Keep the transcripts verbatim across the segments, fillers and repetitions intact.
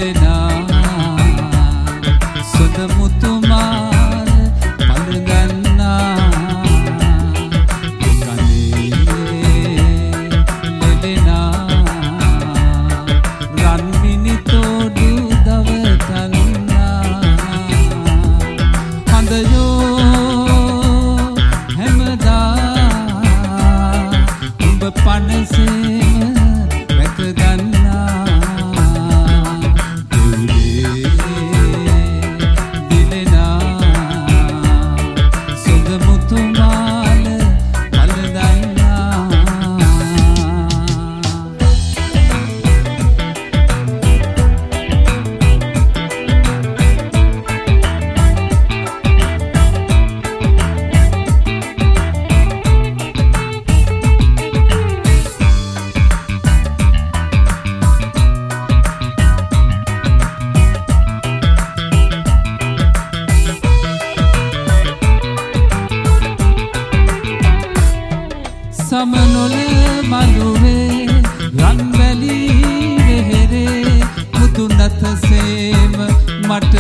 සමනොල මළුවේ රන්වැලි වෙහෙරේ මුතු නැතසේම මට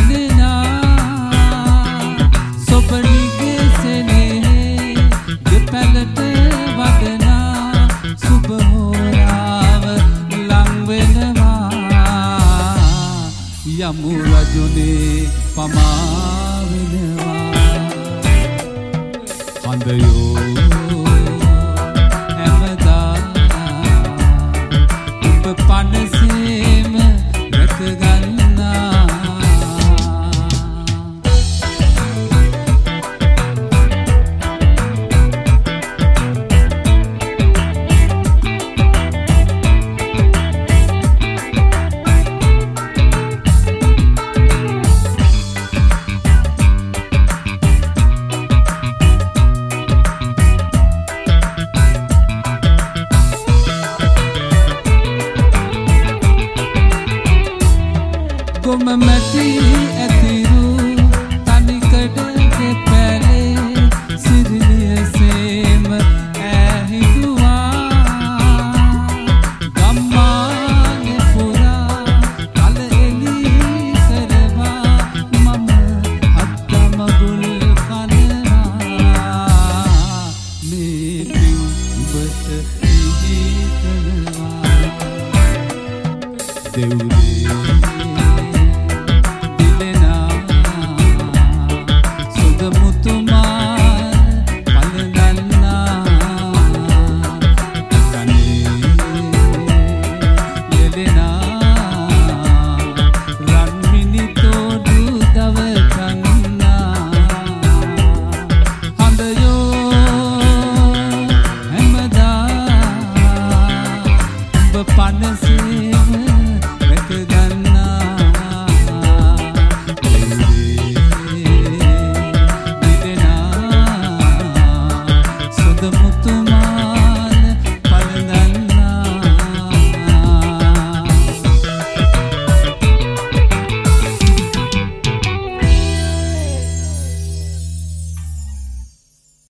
දැනෙනා සොබනිගේ සෙනෙහේ දෙපැලට වදනා සුබ හෝරාව ලං වෙනවා යමු රජුනේ පමා වෙනවා හඳයෝ පනසේම රැකගන්නා කොම මැටි ඇතිරු තනිකඩ දෙපැලේ සිරිලියසේම ඇහිදුවා ගම්මානේ පුරා කල එලි කරවා මම හත්තම ගුල් කනවා මේ පින් ඔබට ඉහි කරනවා දෙව්ලේ